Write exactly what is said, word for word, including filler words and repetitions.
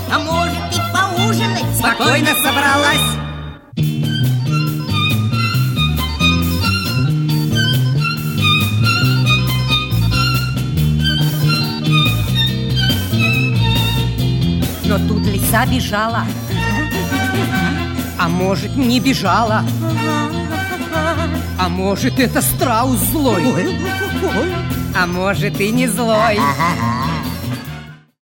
А может и поужинать? Спокойно собралась. Но тут лиса бежала. А может, не бежала. А может, это страус злой. А может, и не злой.